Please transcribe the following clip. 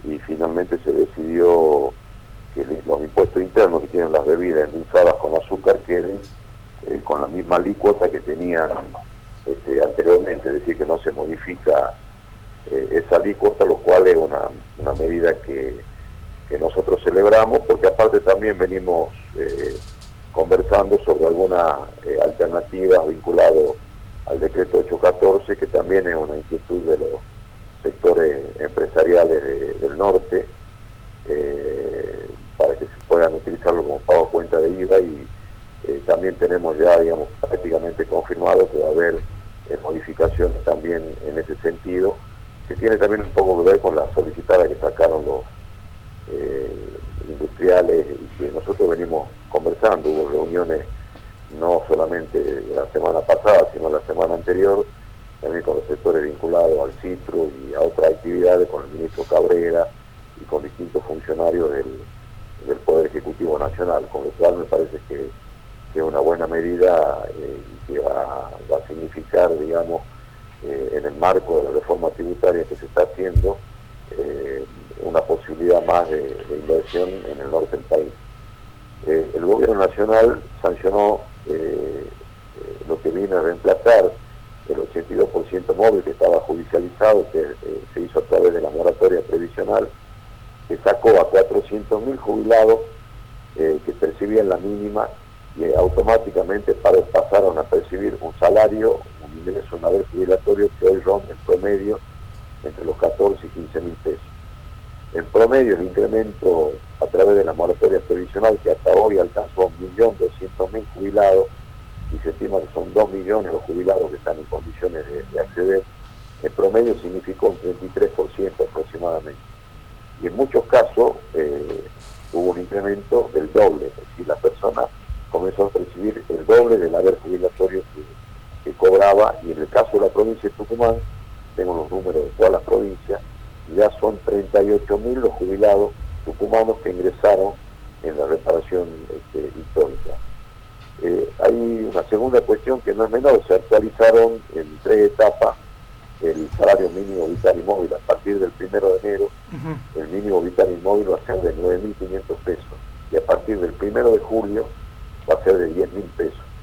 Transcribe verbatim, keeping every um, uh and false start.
y finalmente se decidió que los impuestos internos que tienen las bebidas endulzadas con azúcar queden eh, con la misma alícuota que tenían este, anteriormente, es decir, que no se modifica eh, esa alícuota, lo cual es una, una medida que, que nosotros celebramos, porque aparte también venimos eh, conversando sobre algunas eh, alternativas vinculadas al decreto ochocientos catorce, que también es una inquietud de los sectores empresariales de, del norte, eh, para que se puedan utilizarlo como pago a cuenta de I V A, y eh, también tenemos ya, digamos, prácticamente confirmado que va a haber eh, modificaciones también en ese sentido, que tiene también un poco que ver con la solicitada que sacaron los eh, industriales, y que nosotros venimos conversando. Hubo reuniones no solamente la semana pasada, sino la semana anterior, también con los sectores vinculados al citro y a otras actividades, con el ministro Cabrera y con distintos funcionarios del, del Poder Ejecutivo Nacional, con lo cual me parece que, que es una buena medida eh, y que va, va a significar, digamos, eh, en el marco de la reforma tributaria que se está haciendo, eh, una posibilidad más de, de inversión en el norte del país. Eh, el gobierno nacional sancionó eh, eh, lo que viene a reemplazar el ochenta y dos por ciento móvil que estaba judicializado, que eh, se hizo a través de la moratoria previsional, que sacó a cuatrocientos mil jubilados eh, que percibían la mínima, y eh, automáticamente para, pasaron a percibir un salario, un ingreso, un haber jubilatorio que hoy ronda en promedio entre los catorce y quince mil pesos. En promedio, el incremento a través de la moratoria previsional, que hasta hoy alcanzó a un millón doscientos mil jubilados, y se estima que son dos millones los jubilados que están en condiciones de, de acceder, en promedio significó un treinta y tres por ciento aproximadamente. Y en muchos casos eh, hubo un incremento del doble, es decir, la persona comenzó a percibir el doble del haber jubilatorio que, que cobraba, y en el caso de la provincia de Tucumán, tengo los números de todas las provincias, ya son treinta y ocho mil los jubilados tucumanos que ingresaron en la reparación este, histórica. Eh, hay una segunda cuestión que no es menor: se actualizaron en tres etapas el salario mínimo vital y móvil. A partir del primero de enero, uh-huh, el mínimo vital y móvil va a ser de nueve mil quinientos pesos, y a partir del primero de julio va a ser de diez mil pesos.